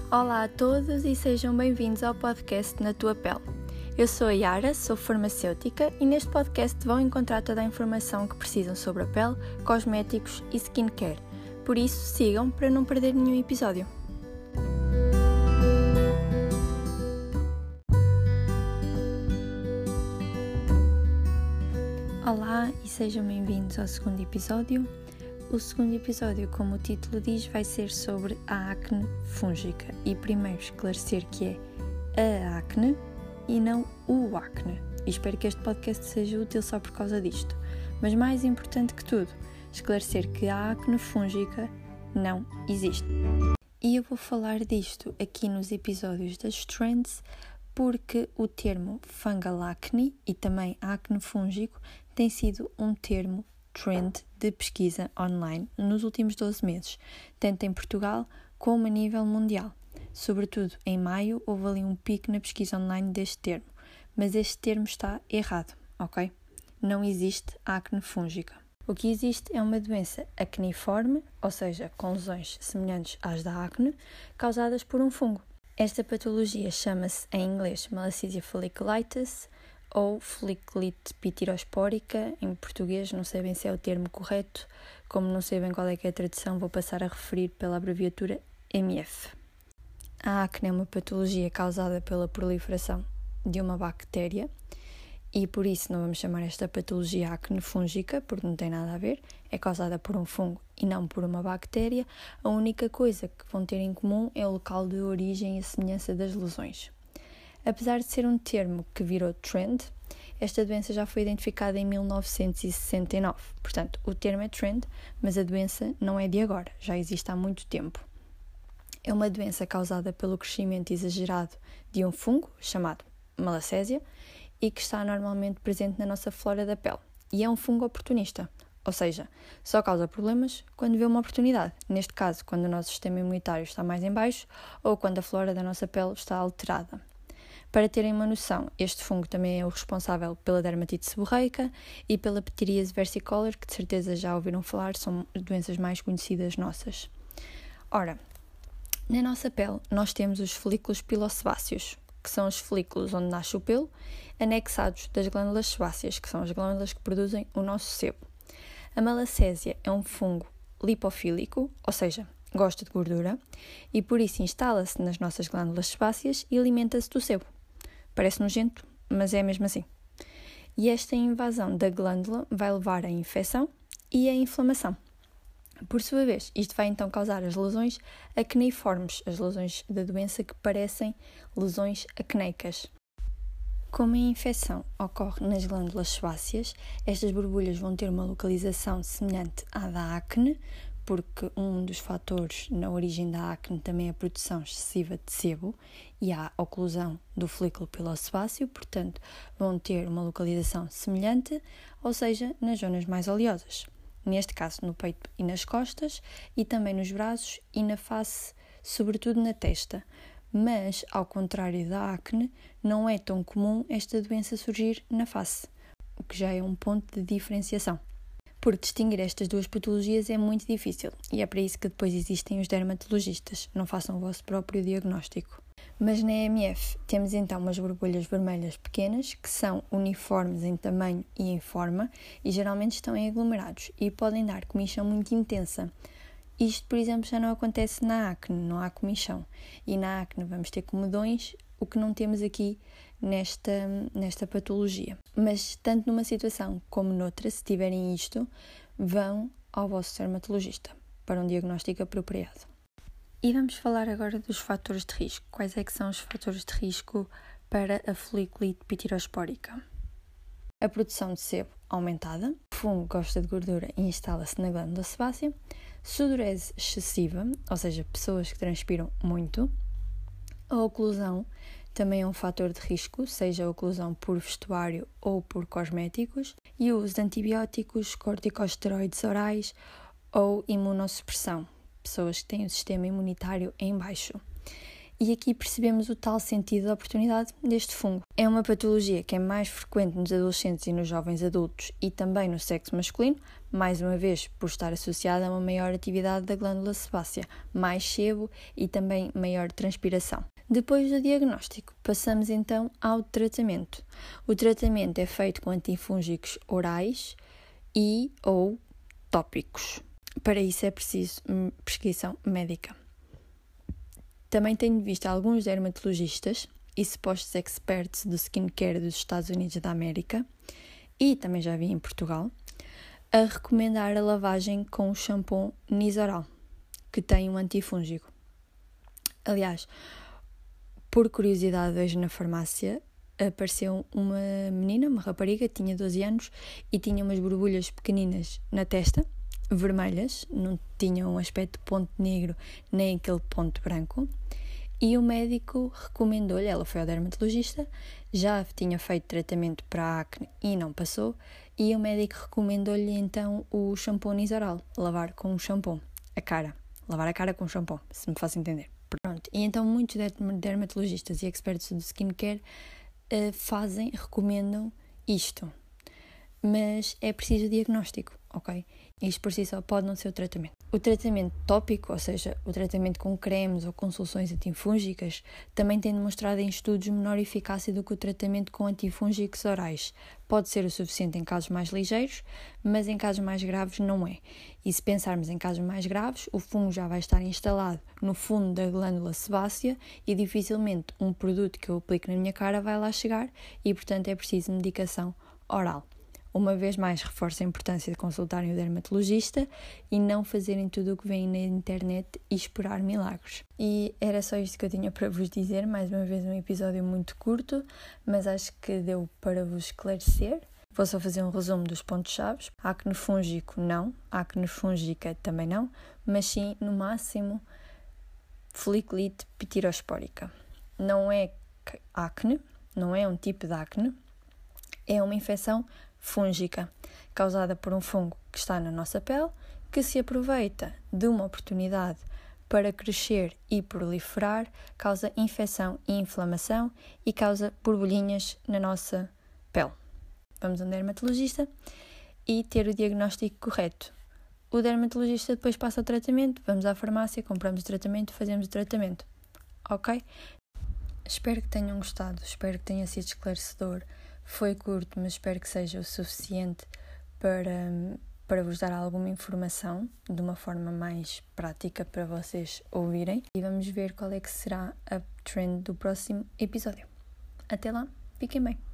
Olá a todos e sejam bem-vindos ao podcast Na Tua Pele. Eu sou a Yara, sou farmacêutica e neste podcast vão encontrar toda a informação que precisam sobre a pele, cosméticos e skincare. Por isso, sigam para não perder nenhum episódio. Olá e sejam bem-vindos ao segundo episódio. O segundo episódio, como o título diz, vai ser sobre a acne fúngica e primeiro esclarecer que é a acne e não o acne. E espero que este podcast seja útil só por causa disto. Mas mais importante que tudo, esclarecer que a acne fúngica não existe. E eu vou falar disto aqui nos episódios das Trends porque o termo fungal acne e também acne fúngico tem sido um termo trend de pesquisa online nos últimos 12 meses, tanto em Portugal como a nível mundial. Sobretudo em maio houve ali um pico na pesquisa online deste termo, mas este termo está errado, ok? Não existe acne fúngica. O que existe é uma doença acneiforme, ou seja, com lesões semelhantes às da acne, causadas por um fungo. Esta patologia chama-se em inglês Malassezia folliculitis ou foliculite pitirospórica, em português não sei bem se é o termo correto, como não sei bem qual é que é a tradução, vou passar a referir pela abreviatura MF. A acne é uma patologia causada pela proliferação de uma bactéria e por isso não vamos chamar esta patologia acne fúngica, porque não tem nada a ver, é causada por um fungo e não por uma bactéria. A única coisa que vão ter em comum é o local de origem e a semelhança das lesões. Apesar de ser um termo que virou trend, esta doença já foi identificada em 1969. Portanto, o termo é trend, mas a doença não é de agora, já existe há muito tempo. É uma doença causada pelo crescimento exagerado de um fungo, chamado Malassezia, e que está normalmente presente na nossa flora da pele. E é um fungo oportunista, ou seja, só causa problemas quando vê uma oportunidade. Neste caso, quando o nosso sistema imunitário está mais em baixo ou quando a flora da nossa pele está alterada. Para terem uma noção, este fungo também é o responsável pela dermatite seborreica e pela psoríase versicolor, que de certeza já ouviram falar, são doenças mais conhecidas nossas. Ora, na nossa pele nós temos os folículos pilosebáceos, que são os folículos onde nasce o pelo, anexados das glândulas sebáceas, que são as glândulas que produzem o nosso sebo. A Malassezia é um fungo lipofílico, ou seja, gosta de gordura, e por isso instala-se nas nossas glândulas sebáceas e alimenta-se do sebo. Parece nojento, mas é mesmo assim. E esta invasão da glândula vai levar à infecção e à inflamação. Por sua vez, isto vai então causar as lesões acneiformes, as lesões da doença que parecem lesões acneicas. Como a infecção ocorre nas glândulas sebáceas, estas borbulhas vão ter uma localização semelhante à da acne, porque um dos fatores na origem da acne também é a produção excessiva de sebo e a oclusão do folículo pilosebáceo, portanto vão ter uma localização semelhante, ou seja, nas zonas mais oleosas. Neste caso no peito e nas costas, e também nos braços e na face, sobretudo na testa. Mas, ao contrário da acne, não é tão comum esta doença surgir na face, o que já é um ponto de diferenciação. Porque distinguir estas duas patologias é muito difícil e é para isso que depois existem os dermatologistas. Não façam o vosso próprio diagnóstico. Mas na EMF temos então umas borbulhas vermelhas pequenas que são uniformes em tamanho e em forma e geralmente estão em aglomerados e podem dar comichão muito intensa. Isto, por exemplo, já não acontece na acne, não há comichão. E na acne vamos ter comedões, o que não temos aqui nesta patologia. Mas tanto numa situação como noutra, se tiverem isto, vão ao vosso dermatologista para um diagnóstico apropriado. E vamos falar agora dos fatores de risco. Quais é que são os fatores de risco para a foliculite pitirospórica? A produção de sebo aumentada, o fungo gosta de gordura e instala-se na glândula sebácea, sudorese excessiva, ou seja, pessoas que transpiram muito, a oclusão também é um fator de risco, seja a oclusão por vestuário ou por cosméticos, e o uso de antibióticos, corticosteroides orais ou imunossupressão, pessoas que têm o sistema imunitário em baixo. E aqui percebemos o tal sentido de oportunidade deste fungo. É uma patologia que é mais frequente nos adolescentes e nos jovens adultos e também no sexo masculino, mais uma vez por estar associada a uma maior atividade da glândula sebácea, mais sebo e também maior transpiração. Depois do diagnóstico, passamos então ao tratamento. O tratamento é feito com antifúngicos orais e ou tópicos. Para isso é preciso prescrição médica. Também tenho visto alguns dermatologistas e supostos experts do skincare dos Estados Unidos da América, e também já vi em Portugal, a recomendar a lavagem com o shampoo Nizoral, que tem um antifúngico. Aliás, por curiosidade, hoje na farmácia apareceu uma menina, uma rapariga, tinha 12 anos e tinha umas borbulhas pequeninas na testa, vermelhas, não tinham um aspecto de ponto negro nem aquele ponto branco, e o médico recomendou-lhe, ela foi ao dermatologista, já tinha feito tratamento para a acne e não passou, e o médico recomendou-lhe então o shampoo Nizoral, lavar com o shampoo lavar a cara com shampoo, se me faço entender. Pronto, e então muitos dermatologistas e expertos do skincare recomendam isto, mas é preciso diagnóstico, ok? Isto por si só pode não ser o tratamento. O tratamento tópico, ou seja, o tratamento com cremes ou com soluções antifúngicas, também tem demonstrado em estudos menor eficácia do que o tratamento com antifúngicos orais. Pode ser o suficiente em casos mais ligeiros, mas em casos mais graves não é. E se pensarmos em casos mais graves, o fungo já vai estar instalado no fundo da glândula sebácea e dificilmente um produto que eu aplique na minha cara vai lá chegar e, portanto, é preciso medicação oral. Uma vez mais, reforço a importância de consultarem o dermatologista e não fazerem tudo o que vem na internet e esperar milagres. E era só isto que eu tinha para vos dizer. Mais uma vez um episódio muito curto, mas acho que deu para vos esclarecer. Vou só fazer um resumo dos pontos-chave. Acne fúngico não, acne fúngica também não, mas sim, no máximo, foliculite pitirospórica. Não é acne, não é um tipo de acne, é uma infecção fúngica, causada por um fungo que está na nossa pele, que se aproveita de uma oportunidade para crescer e proliferar, causa infecção e inflamação e causa borbulhinhas na nossa pele. Vamos a um dermatologista e ter o diagnóstico correto. O dermatologista depois passa o tratamento, vamos à farmácia, compramos o tratamento, fazemos o tratamento. Ok? Espero que tenham gostado, espero que tenha sido esclarecedor. Foi curto, mas espero que seja o suficiente para vos dar alguma informação de uma forma mais prática para vocês ouvirem. E vamos ver qual é que será a trend do próximo episódio. Até lá, fiquem bem!